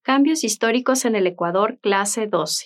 Cambios históricos en el Ecuador, clase 12.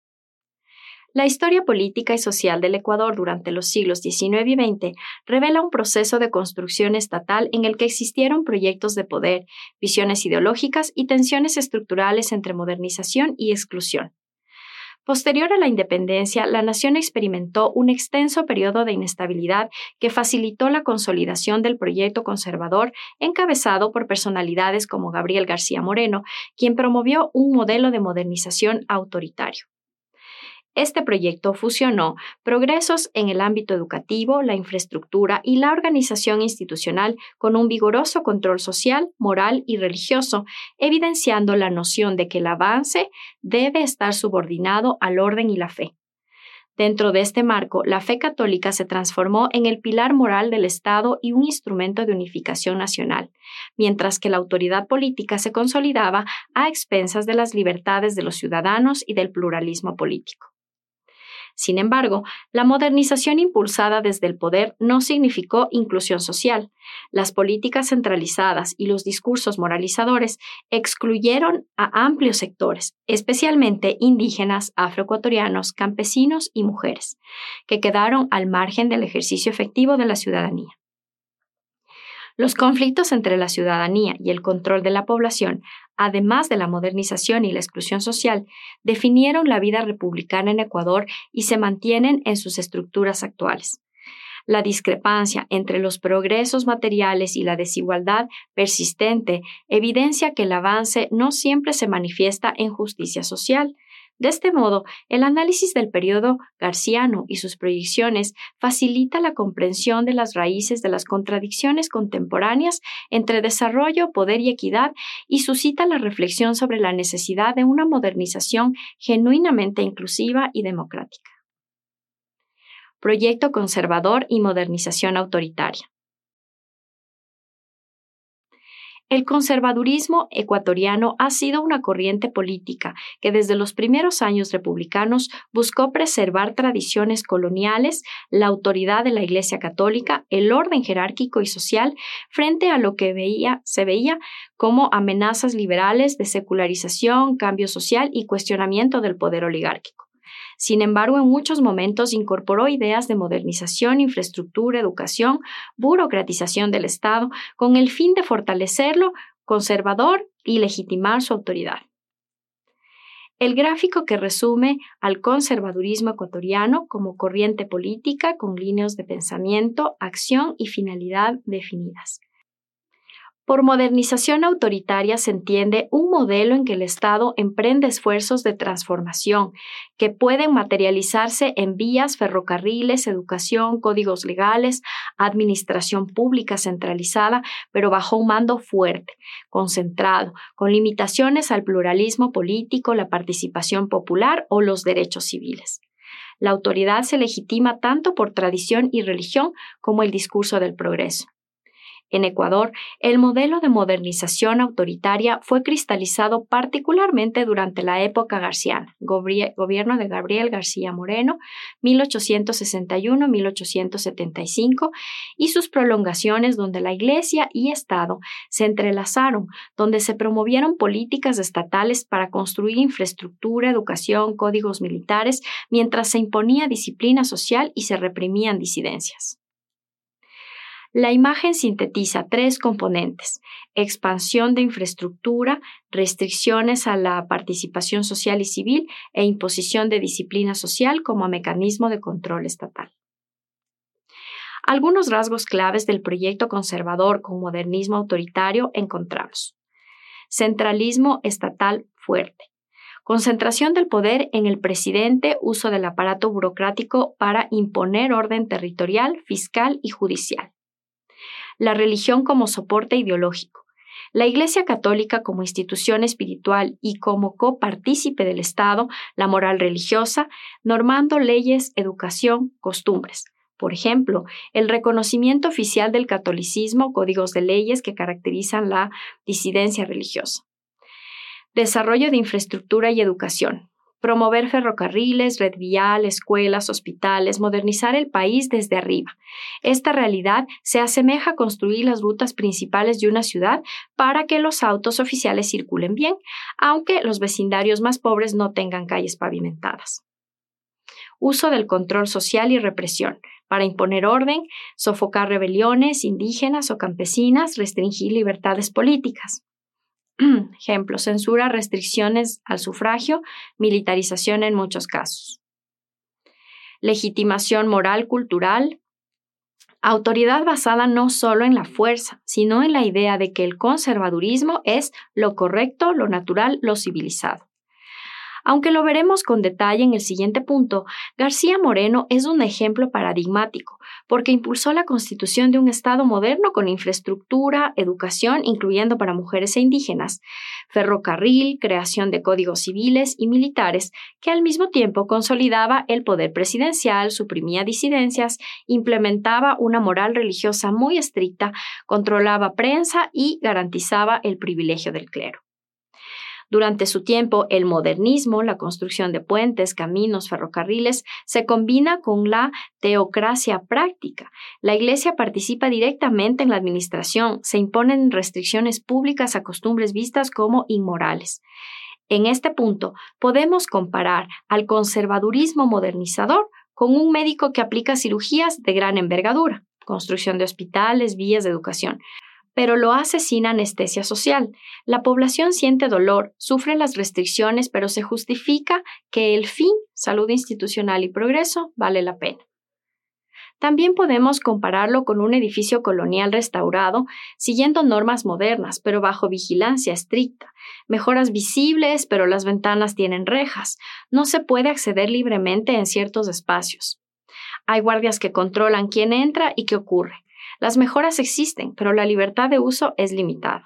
La historia política y social del Ecuador durante los siglos XIX y XX revela un proceso de construcción estatal en el que existieron proyectos de poder, visiones ideológicas y tensiones estructurales entre modernización y exclusión. Posterior a la independencia, la nación experimentó un extenso periodo de inestabilidad que facilitó la consolidación del proyecto conservador encabezado por personalidades como Gabriel García Moreno, quien promovió un modelo de modernización autoritario. Este proyecto fusionó progresos en el ámbito educativo, la infraestructura y la organización institucional con un vigoroso control social, moral y religioso, evidenciando la noción de que el avance debe estar subordinado al orden y la fe. Dentro de este marco, la fe católica se transformó en el pilar moral del Estado y un instrumento de unificación nacional, mientras que la autoridad política se consolidaba a expensas de las libertades de los ciudadanos y del pluralismo político. Sin embargo, la modernización impulsada desde el poder no significó inclusión social. Las políticas centralizadas y los discursos moralizadores excluyeron a amplios sectores, especialmente indígenas, afroecuatorianos, campesinos y mujeres, que quedaron al margen del ejercicio efectivo de la ciudadanía. Los conflictos entre la ciudadanía y el control de la población, además de la modernización y la exclusión social, definieron la vida republicana en Ecuador y se mantienen en sus estructuras actuales. La discrepancia entre los progresos materiales y la desigualdad persistente evidencia que el avance no siempre se manifiesta en justicia social. De este modo, el análisis del periodo garciano y sus proyecciones facilita la comprensión de las raíces de las contradicciones contemporáneas entre desarrollo, poder y equidad y suscita la reflexión sobre la necesidad de una modernización genuinamente inclusiva y democrática. Proyecto conservador y modernización autoritaria. El conservadurismo ecuatoriano ha sido una corriente política que desde los primeros años republicanos buscó preservar tradiciones coloniales, la autoridad de la Iglesia Católica, el orden jerárquico y social frente a lo que se veía como amenazas liberales de secularización, cambio social y cuestionamiento del poder oligárquico. Sin embargo, en muchos momentos incorporó ideas de modernización, infraestructura, educación, burocratización del Estado, con el fin de fortalecerlo conservador y legitimar su autoridad. El gráfico que resume al conservadurismo ecuatoriano como corriente política con líneas de pensamiento, acción y finalidad definidas. Por modernización autoritaria se entiende un modelo en que el Estado emprende esfuerzos de transformación que pueden materializarse en vías, ferrocarriles, educación, códigos legales, administración pública centralizada, pero bajo un mando fuerte, concentrado, con limitaciones al pluralismo político, la participación popular o los derechos civiles. La autoridad se legitima tanto por tradición y religión como el discurso del progreso. En Ecuador, el modelo de modernización autoritaria fue cristalizado particularmente durante la época garciana, gobierno de Gabriel García Moreno, 1861-1875, y sus prolongaciones donde la Iglesia y Estado se entrelazaron, donde se promovieron políticas estatales para construir infraestructura, educación, códigos militares, mientras se imponía disciplina social y se reprimían disidencias. La imagen sintetiza tres componentes: expansión de infraestructura, restricciones a la participación social y civil e imposición de disciplina social como mecanismo de control estatal. Algunos rasgos claves del proyecto conservador con modernismo autoritario encontramos: centralismo estatal fuerte, concentración del poder en el presidente, uso del aparato burocrático para imponer orden territorial, fiscal y judicial. La religión como soporte ideológico, la Iglesia Católica como institución espiritual y como copartícipe del Estado, la moral religiosa, normando leyes, educación, costumbres. Por ejemplo, el reconocimiento oficial del catolicismo, códigos de leyes que caracterizan la disidencia religiosa. Desarrollo de infraestructura y educación. Promover ferrocarriles, red vial, escuelas, hospitales, modernizar el país desde arriba. Esta realidad se asemeja a construir las rutas principales de una ciudad para que los autos oficiales circulen bien, aunque los vecindarios más pobres no tengan calles pavimentadas. Uso del control social y represión para imponer orden, sofocar rebeliones indígenas o campesinas, restringir libertades políticas. Ejemplo, censura, restricciones al sufragio, militarización en muchos casos. Legitimación moral, cultural. Autoridad basada no solo en la fuerza, sino en la idea de que el conservadurismo es lo correcto, lo natural, lo civilizado. Aunque lo veremos con detalle en el siguiente punto, García Moreno es un ejemplo paradigmático porque impulsó la constitución de un Estado moderno con infraestructura, educación, incluyendo para mujeres e indígenas, ferrocarril, creación de códigos civiles y militares, que al mismo tiempo consolidaba el poder presidencial, suprimía disidencias, implementaba una moral religiosa muy estricta, controlaba prensa y garantizaba el privilegio del clero. Durante su tiempo, el modernismo, la construcción de puentes, caminos, ferrocarriles, se combina con la teocracia práctica. La Iglesia participa directamente en la administración, se imponen restricciones públicas a costumbres vistas como inmorales. En este punto, podemos comparar al conservadurismo modernizador con un médico que aplica cirugías de gran envergadura, construcción de hospitales, vías de educación, pero lo hace sin anestesia social. La población siente dolor, sufre las restricciones, pero se justifica que el fin, salud institucional y progreso, vale la pena. También podemos compararlo con un edificio colonial restaurado, siguiendo normas modernas, pero bajo vigilancia estricta. Mejoras visibles, pero las ventanas tienen rejas. No se puede acceder libremente en ciertos espacios. Hay guardias que controlan quién entra y qué ocurre. Las mejoras existen, pero la libertad de uso es limitada.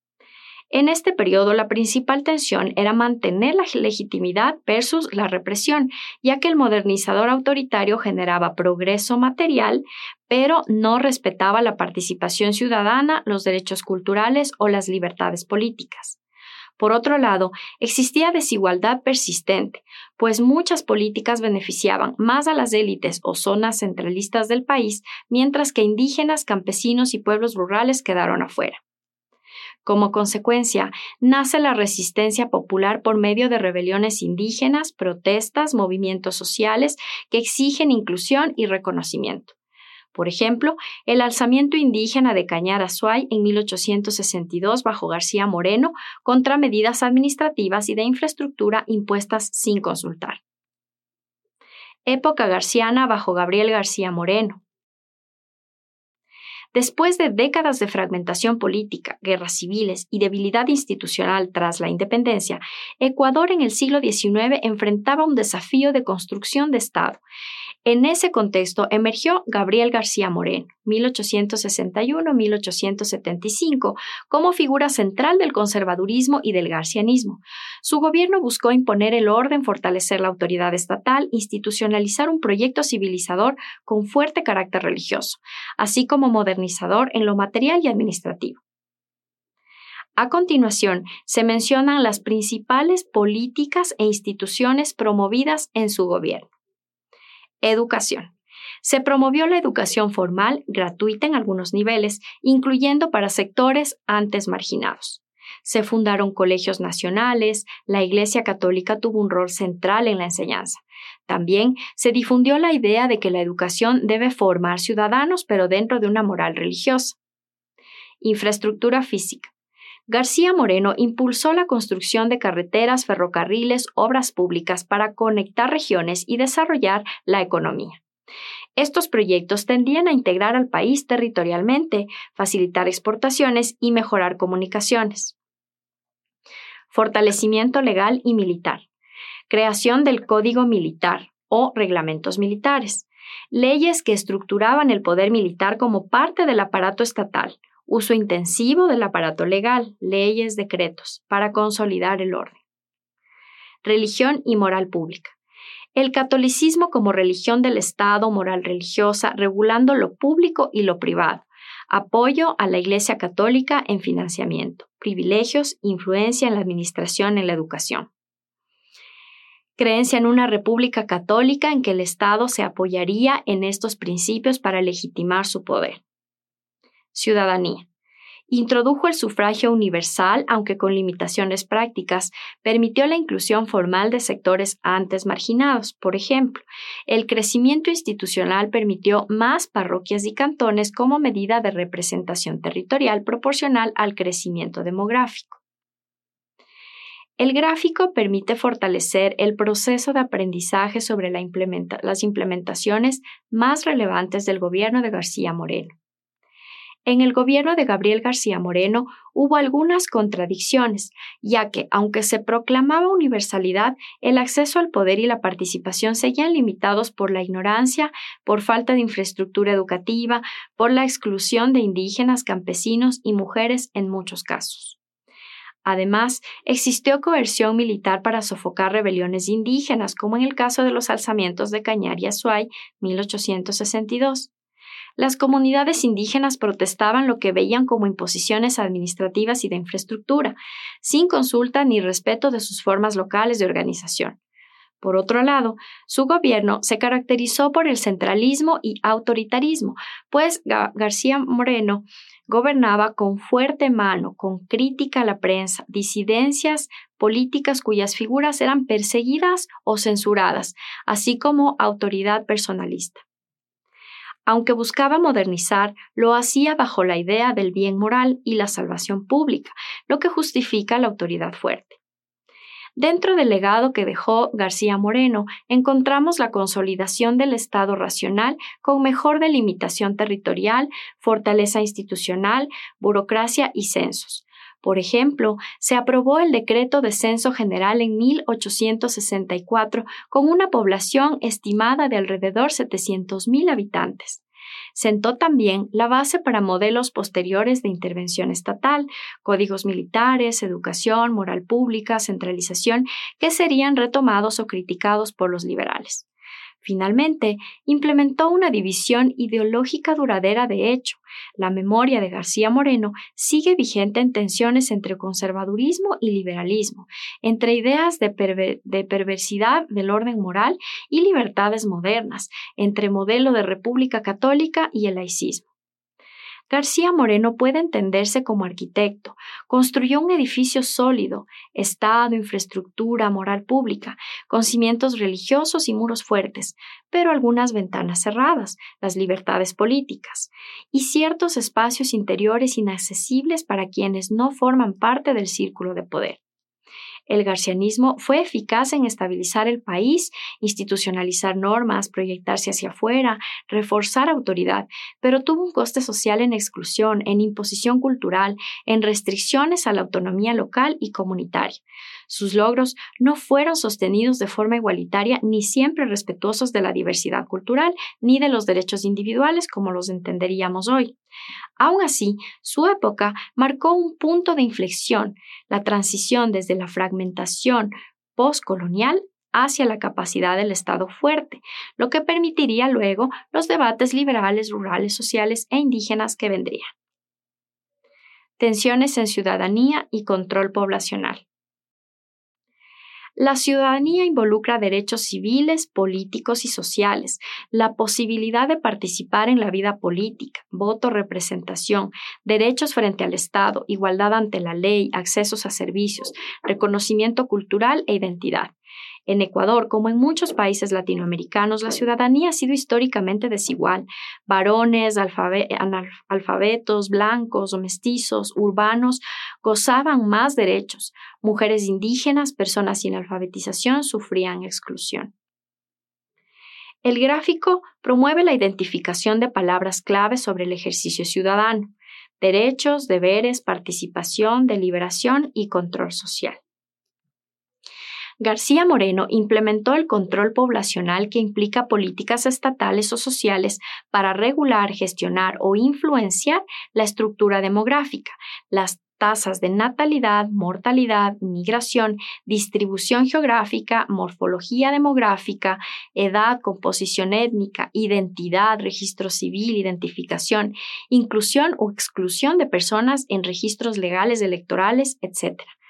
En este periodo, la principal tensión era mantener la legitimidad versus la represión, ya que el modernizador autoritario generaba progreso material, pero no respetaba la participación ciudadana, los derechos culturales o las libertades políticas. Por otro lado, existía desigualdad persistente, pues muchas políticas beneficiaban más a las élites o zonas centralistas del país, mientras que indígenas, campesinos y pueblos rurales quedaron afuera. Como consecuencia, nace la resistencia popular por medio de rebeliones indígenas, protestas, movimientos sociales que exigen inclusión y reconocimiento. Por ejemplo, el alzamiento indígena de Cañar Azuay en 1862 bajo García Moreno contra medidas administrativas y de infraestructura impuestas sin consultar. Época garciana bajo Gabriel García Moreno. Después de décadas de fragmentación política, guerras civiles y debilidad institucional tras la independencia, Ecuador en el siglo XIX enfrentaba un desafío de construcción de Estado. En ese contexto emergió Gabriel García Moreno, 1861-1875, como figura central del conservadurismo y del garcianismo. Su gobierno buscó imponer el orden, fortalecer la autoridad estatal, institucionalizar un proyecto civilizador con fuerte carácter religioso, así como modernizador en lo material y administrativo. A continuación, se mencionan las principales políticas e instituciones promovidas en su gobierno. Educación. Se promovió la educación formal, gratuita en algunos niveles, incluyendo para sectores antes marginados. Se fundaron colegios nacionales, la Iglesia Católica tuvo un rol central en la enseñanza. También se difundió la idea de que la educación debe formar ciudadanos, pero dentro de una moral religiosa. Infraestructura física. García Moreno impulsó la construcción de carreteras, ferrocarriles, obras públicas para conectar regiones y desarrollar la economía. Estos proyectos tendían a integrar al país territorialmente, facilitar exportaciones y mejorar comunicaciones. Fortalecimiento legal y militar. Creación del Código Militar o reglamentos militares. Leyes que estructuraban el poder militar como parte del aparato estatal. Uso intensivo del aparato legal, leyes, decretos, para consolidar el orden. Religión y moral pública. El catolicismo como religión del Estado, moral religiosa, regulando lo público y lo privado. Apoyo a la Iglesia Católica en financiamiento. Privilegios, influencia en la administración, en la educación. Creencia en una república católica en que el Estado se apoyaría en estos principios para legitimar su poder. Ciudadanía. Introdujo el sufragio universal, aunque con limitaciones prácticas, permitió la inclusión formal de sectores antes marginados. Por ejemplo, el crecimiento institucional permitió más parroquias y cantones como medida de representación territorial proporcional al crecimiento demográfico. El gráfico permite fortalecer el proceso de aprendizaje sobre las implementaciones más relevantes del gobierno de García Moreno. En el gobierno de Gabriel García Moreno hubo algunas contradicciones, ya que, aunque se proclamaba universalidad, el acceso al poder y la participación seguían limitados por la ignorancia, por falta de infraestructura educativa, por la exclusión de indígenas, campesinos y mujeres en muchos casos. Además, existió coerción militar para sofocar rebeliones indígenas, como en el caso de los alzamientos de Cañar y Azuay, 1862. Las comunidades indígenas protestaban lo que veían como imposiciones administrativas y de infraestructura, sin consulta ni respeto de sus formas locales de organización. Por otro lado, su gobierno se caracterizó por el centralismo y autoritarismo, pues García Moreno gobernaba con fuerte mano, con crítica a la prensa, disidencias políticas cuyas figuras eran perseguidas o censuradas, así como autoridad personalista. Aunque buscaba modernizar, lo hacía bajo la idea del bien moral y la salvación pública, lo que justifica la autoridad fuerte. Dentro del legado que dejó García Moreno, encontramos la consolidación del Estado racional con mejor delimitación territorial, fortaleza institucional, burocracia y censos. Por ejemplo, se aprobó el Decreto de Censo General en 1864 con una población estimada de alrededor 700,000 habitantes. Sentó también la base para modelos posteriores de intervención estatal, códigos militares, educación, moral pública, centralización, que serían retomados o criticados por los liberales. Finalmente, implementó una división ideológica duradera de hecho. La memoria de García Moreno sigue vigente en tensiones entre conservadurismo y liberalismo, entre ideas de perversidad del orden moral y libertades modernas, entre modelo de república católica y el laicismo. García Moreno puede entenderse como arquitecto. Construyó un edificio sólido, Estado, infraestructura, moral pública, con cimientos religiosos y muros fuertes, pero algunas ventanas cerradas, las libertades políticas, y ciertos espacios interiores inaccesibles para quienes no forman parte del círculo de poder. El garcianismo fue eficaz en estabilizar el país, institucionalizar normas, proyectarse hacia afuera, reforzar autoridad, pero tuvo un coste social en exclusión, en imposición cultural, en restricciones a la autonomía local y comunitaria. Sus logros no fueron sostenidos de forma igualitaria ni siempre respetuosos de la diversidad cultural ni de los derechos individuales como los entenderíamos hoy. Aún así, su época marcó un punto de inflexión, la transición desde la fragmentación postcolonial hacia la capacidad del Estado fuerte, lo que permitiría luego los debates liberales, rurales, sociales e indígenas que vendrían. Tensiones en ciudadanía y control poblacional. La ciudadanía involucra derechos civiles, políticos y sociales, la posibilidad de participar en la vida política, voto, representación, derechos frente al Estado, igualdad ante la ley, accesos a servicios, reconocimiento cultural e identidad. En Ecuador, como en muchos países latinoamericanos, la ciudadanía ha sido históricamente desigual. Varones, analfabetos, blancos o mestizos, urbanos, gozaban más derechos. Mujeres indígenas, personas sin alfabetización, sufrían exclusión. El gráfico promueve la identificación de palabras clave sobre el ejercicio ciudadano: derechos, deberes, participación, deliberación y control social. García Moreno implementó el control poblacional, que implica políticas estatales o sociales para regular, gestionar o influenciar la estructura demográfica, las tasas de natalidad, mortalidad, migración, distribución geográfica, morfología demográfica, edad, composición étnica, identidad, registro civil, identificación, inclusión o exclusión de personas en registros legales electorales, etc.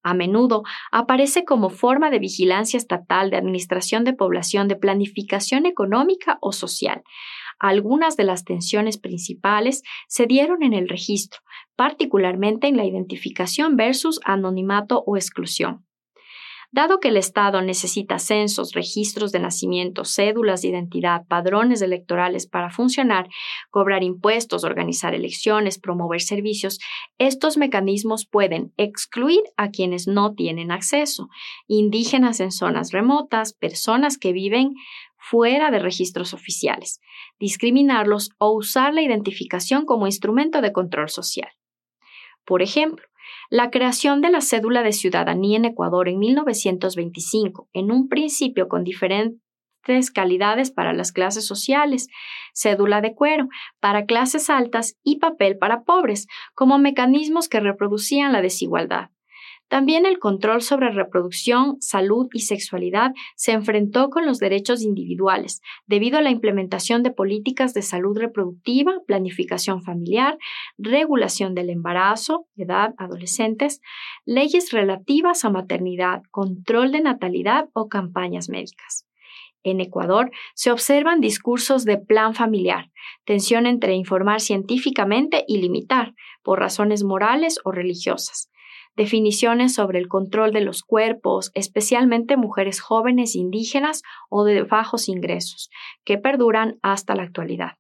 A menudo aparece como forma de vigilancia estatal, de administración de población, de planificación económica o social. Algunas de las tensiones principales se dieron en el registro, particularmente en la identificación versus anonimato o exclusión. Dado que el Estado necesita censos, registros de nacimiento, cédulas de identidad, padrones electorales para funcionar, cobrar impuestos, organizar elecciones, promover servicios, estos mecanismos pueden excluir a quienes no tienen acceso, indígenas en zonas remotas, personas que viven fuera de registros oficiales, discriminarlos o usar la identificación como instrumento de control social. Por ejemplo, la creación de la cédula de ciudadanía en Ecuador en 1925, en un principio con diferentes calidades para las clases sociales, cédula de cuero para clases altas y papel para pobres, como mecanismos que reproducían la desigualdad. También el control sobre reproducción, salud y sexualidad se enfrentó con los derechos individuales, debido a la implementación de políticas de salud reproductiva, planificación familiar, regulación del embarazo, edad, adolescentes, leyes relativas a maternidad, control de natalidad o campañas médicas. En Ecuador se observan discursos de plan familiar, tensión entre informar científicamente y limitar, por razones morales o religiosas. Definiciones sobre el control de los cuerpos, especialmente mujeres jóvenes indígenas o de bajos ingresos, que perduran hasta la actualidad.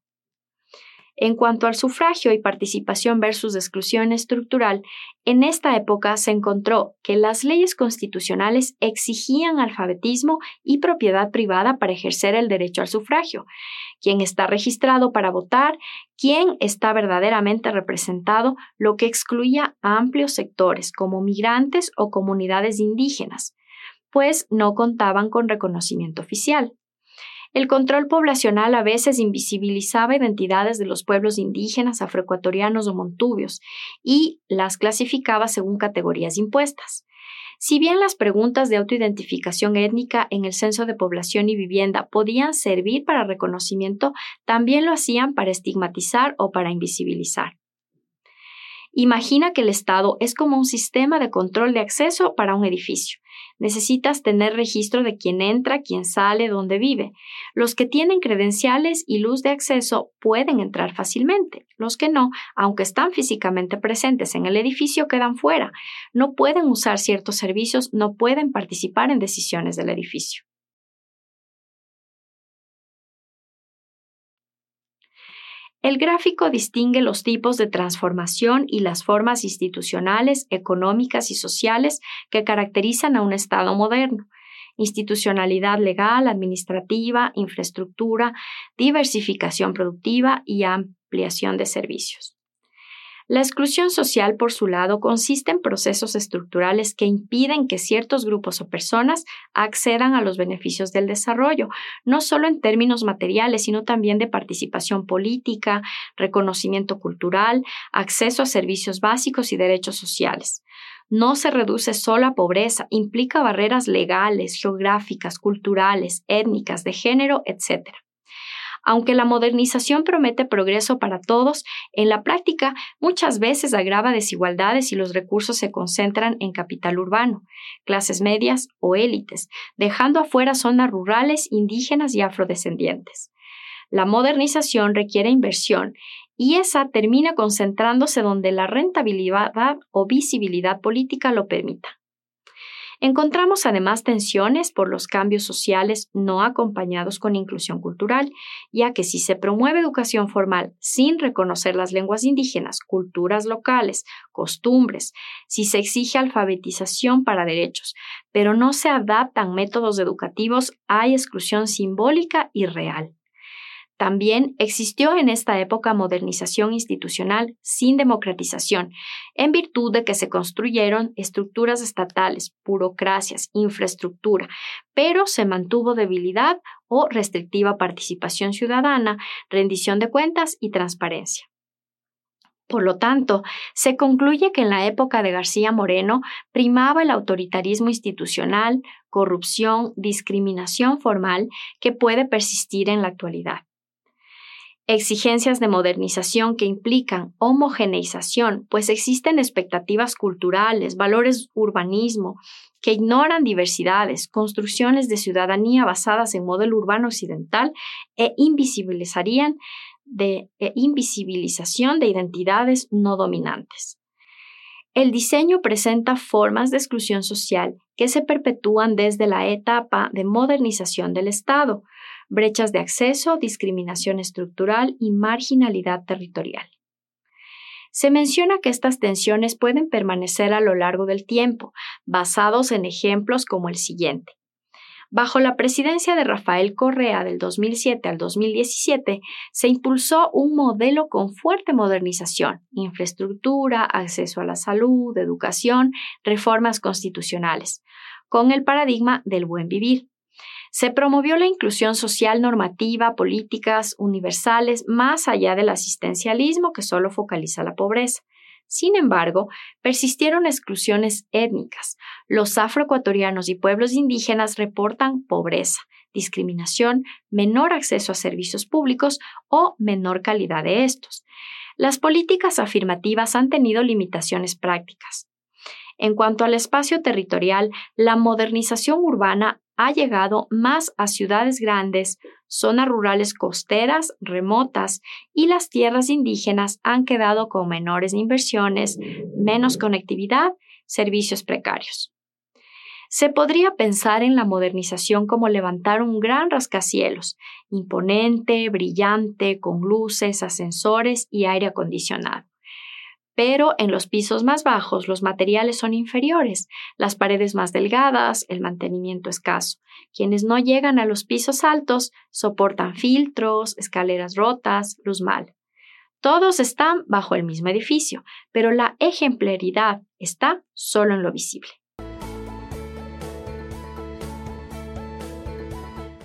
En cuanto al sufragio y participación versus exclusión estructural, en esta época se encontró que las leyes constitucionales exigían alfabetismo y propiedad privada para ejercer el derecho al sufragio, quién está registrado para votar, quién está verdaderamente representado, lo que excluía a amplios sectores como migrantes o comunidades indígenas, pues no contaban con reconocimiento oficial. El control poblacional a veces invisibilizaba identidades de los pueblos indígenas, afroecuatorianos o montubios y las clasificaba según categorías impuestas. Si bien las preguntas de autoidentificación étnica en el Censo de Población y Vivienda podían servir para reconocimiento, también lo hacían para estigmatizar o para invisibilizar. Imagina que el Estado es como un sistema de control de acceso para un edificio. Necesitas tener registro de quién entra, quién sale, dónde vive. Los que tienen credenciales y luz de acceso pueden entrar fácilmente. Los que no, aunque están físicamente presentes en el edificio, quedan fuera. No pueden usar ciertos servicios, no pueden participar en decisiones del edificio. El gráfico distingue los tipos de transformación y las formas institucionales, económicas y sociales que caracterizan a un Estado moderno. Institucionalidad legal, administrativa, infraestructura, diversificación productiva y ampliación de servicios. La exclusión social, por su lado, consiste en procesos estructurales que impiden que ciertos grupos o personas accedan a los beneficios del desarrollo, no solo en términos materiales, sino también de participación política, reconocimiento cultural, acceso a servicios básicos y derechos sociales. No se reduce solo a pobreza, implica barreras legales, geográficas, culturales, étnicas, de género, etc. Aunque la modernización promete progreso para todos, en la práctica muchas veces agrava desigualdades y los recursos se concentran en capital urbano, clases medias o élites, dejando afuera zonas rurales, indígenas y afrodescendientes. La modernización requiere inversión y esa termina concentrándose donde la rentabilidad o visibilidad política lo permita. Encontramos además tensiones por los cambios sociales no acompañados con inclusión cultural, ya que si se promueve educación formal sin reconocer las lenguas indígenas, culturas locales, costumbres, si se exige alfabetización para derechos, pero no se adaptan métodos educativos, hay exclusión simbólica y real. También existió en esta época modernización institucional sin democratización, en virtud de que se construyeron estructuras estatales, burocracias, infraestructura, pero se mantuvo debilidad o restrictiva participación ciudadana, rendición de cuentas y transparencia. Por lo tanto, se concluye que en la época de García Moreno primaba el autoritarismo institucional, corrupción, discriminación formal que puede persistir en la actualidad. Exigencias de modernización que implican homogeneización, pues existen expectativas culturales, valores urbanismo, que ignoran diversidades, construcciones de ciudadanía basadas en modelo urbano occidental e invisibilización de identidades no dominantes. El diseño presenta formas de exclusión social que se perpetúan desde la etapa de modernización del Estado, brechas de acceso, discriminación estructural y marginalidad territorial. Se menciona que estas tensiones pueden permanecer a lo largo del tiempo, basados en ejemplos como el siguiente. Bajo la presidencia de Rafael Correa del 2007 al 2017, se impulsó un modelo con fuerte modernización, infraestructura, acceso a la salud, educación, reformas constitucionales, con el paradigma del buen vivir. Se promovió la inclusión social normativa, políticas universales, más allá del asistencialismo que solo focaliza la pobreza. Sin embargo, persistieron exclusiones étnicas. Los afroecuatorianos y pueblos indígenas reportan pobreza, discriminación, menor acceso a servicios públicos o menor calidad de estos. Las políticas afirmativas han tenido limitaciones prácticas. En cuanto al espacio territorial, la modernización urbana ha llegado más a ciudades grandes, zonas rurales costeras, remotas, y las tierras indígenas han quedado con menores inversiones, menos conectividad, servicios precarios. Se podría pensar en la modernización como levantar un gran rascacielos, imponente, brillante, con luces, ascensores y aire acondicionado. Pero en los pisos más bajos los materiales son inferiores, las paredes más delgadas, el mantenimiento escaso. Quienes no llegan a los pisos altos soportan filtros, escaleras rotas, luz mal. Todos están bajo el mismo edificio, pero la ejemplaridad está solo en lo visible.